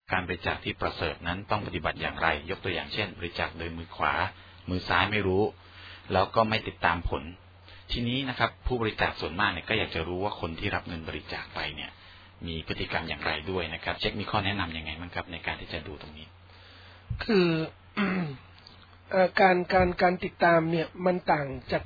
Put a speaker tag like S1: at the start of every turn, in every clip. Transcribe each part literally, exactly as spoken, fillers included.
S1: การบริจาคที่ประเสริฐนั้นต้องปฏิบัติอย่างไรยกตัวอย่างเช่นบริจาคโดยมือขวามือซ้ายไม่รู้แล้วก็ไม่ติดตามผลทีนี้นะครับผู้บริจาคส่วนมากเนี่ยก็อยากจะรู้ว่าคนที่รับเงินบริจาคไปเนี่ยมีพฤติกรรมอย่างไรด้วยนะครับเช็คมีข้อแนะนำยังไงบ้างครับในการที่จะดูตรงนี้
S2: คือการการการติดตามเนี่ยมันต่างจาก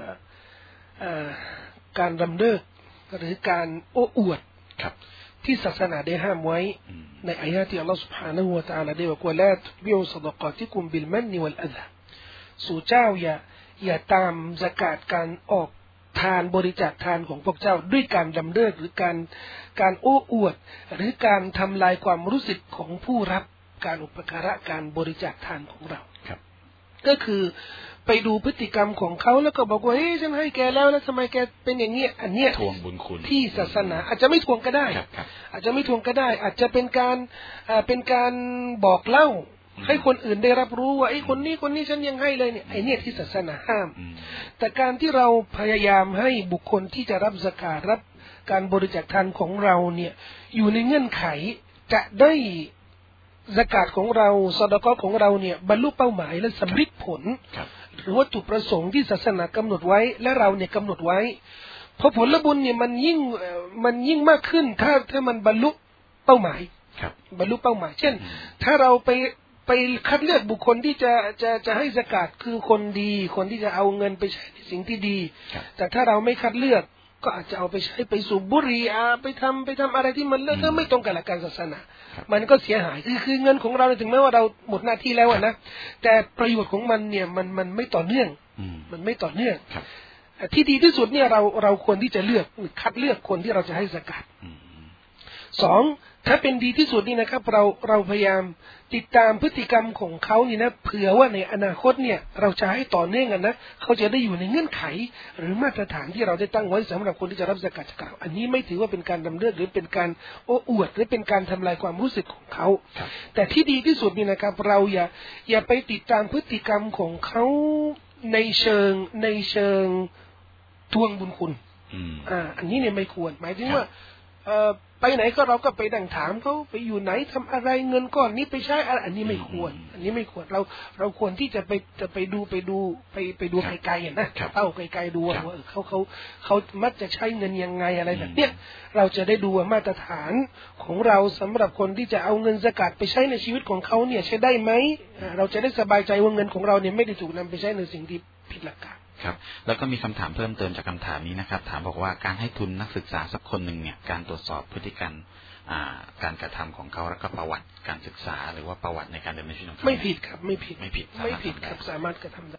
S2: การรำเลิกหรือการโอ้อวดที่ศาสนาได้ห้ามไว้ในอายะที่อัลลอฮฺ سبحانه และ تعالى ได้บอกว่าลาตุบิอุศดกาติกุมบิลมันนิวัลอะซาสู่เจ้าอย่าอย่าตามซะกาตการออกทานบริจาคทานของพวกเจ้าด้วยการดำเนินหรือการการโอ้อวดหรือการทำลายความรู้สึกของผู้รับการอุปการะการบริจาคทานของเราก็คือไปดูพฤติกรรมของเขาแล้วก็บอกว่าเฮ้ยฉันให้แกแล้วแล้วทำไมแกเป็นอย่างเงี้ยอันเนี้ย
S1: ทวงบุญคุณ
S2: ที่ศาสนาอาจจะไม่ทวงก็ได้อาจจะไม่ทวงก็ได้อาจจะเป็นการอ่าเป็นการบอกเล่าให้คนอื่นได้รับรู้ว่าไอ้คนนี้คนนี้ฉันยังให้เลยเนี่ยไอ้เนี่ยที่ศาสนาห้ามแต่การที่เราพยายามให้บุคคลที่จะรับซะกาตรับการบริจาคทานของเราเนี่ยอยู่ในเงื่อนไขจะได้ซะกาตของเราซอดาเกาะของเราเนี่ยบรรลุเป้าหมายและสำเร็จผลหรือวัตถุประสงค์ที่ศาสนากำหนดไว้และเราเนี่ยกำหนดไว้เพราะผลบุญเนี่ยมันยิ่งมันยิ่งมากขึ้นถ้าถ้ามันบรรลุเป้าหมายบรรลุเป้าหมายเช่นถ้าเราไปไปคัดเลือกบุคคลที่จะจะจะให้ซะกาตคือคนดีคนที่จะเอาเงินไปใช้ในสิ่งที่ดีแต่ถ้าเราไม่คัดเลือกก็อาจจะเอาไปใช้ไปสูบบุหรี่ไปทำไปทำอะไรที่มันเลิกไม่ตรงกับหลักการศาสนามันก็เสียหายคือคือเงินของเราถึงแม้ว่าเราหมดหน้าที่แล้วนะแต่ประโยชน์ของมันเนี่ยมันมันไม่ต่อเนื่องมันไม่ต่อเนื่องที่ดีที่สุดเนี่ยเราเราควรที่จะเลือกคัดเลือกคนที่เราจะให้ซะกาตสองถ้าเป็นดีที่สุดนี่นะครับเราเราพยายามติดตามพฤติกรรมของเขานี่นะเผื่อว่าในอนาคตเนี่ยเราจะให้ต่อเนื่องกันนะเขาจะได้อยู่ในเงื่อนไขหรือมาตรฐานที่เราได้ตั้งไว้สำหรับคนที่จะรับซะกาตจากเราอันนี้ไม่ถือว่าเป็นการดำเนินหรือเป็นการโอ้อวดหรือเป็นการทำลายความรู้สึกของเขาแต่ที่ดีที่สุดนี่นะครับเราอย่าอย่าไปติดตามพฤติกรรมของเขาในเชิงในเชิงทวงบุญคุณอ่าอันนี้เนี่ยไม่ควรหมายถึงว่าเอ่อไปไหนก็เราก็ไปดังถามเขาไปอยู่ไหนทำอะไรเงินก้อนนี้ไปใช้อะไรอันนี้ไม่ควรอันนี้ไม่ควรเราเราควรที่จะไปจะไปดูไปดูไปไปดูไกลๆนะเต้าไกลๆดูว่าเขาเขาเขามักจะใช้เงินยังไงอะไรแบบเนี้ยเราจะได้ดูว่ามาตรฐานของเราสำหรับคนที่จะเอาเงินซะกาตไปใช้ในชีวิตของเขาเนี่ยใช้ได้ไหมเราจะได้สบายใจว่าเงินของเราเนี่ยไม่ได้ถูกนำไปใช้ในสิ่งที่ผิดหลักการ
S1: ครับแล้วก็มีคำถามเพิ่มเติมจากคำถามนี้นะครับถามบอกว่าการให้ทุนนักศึกษาสักคนหนึ่งเนี่ยการตรวจสอบพฤติกรรมการกระทำของเขาแล้วก็ประวัติการศึกษาหรือว่าประวัติในการดำเนินชีวิตของเขา
S2: ไม่ผิดครับไม่ผิด
S1: ไม่ผิด
S2: ไม่ผิดครับสามารถกระทำได้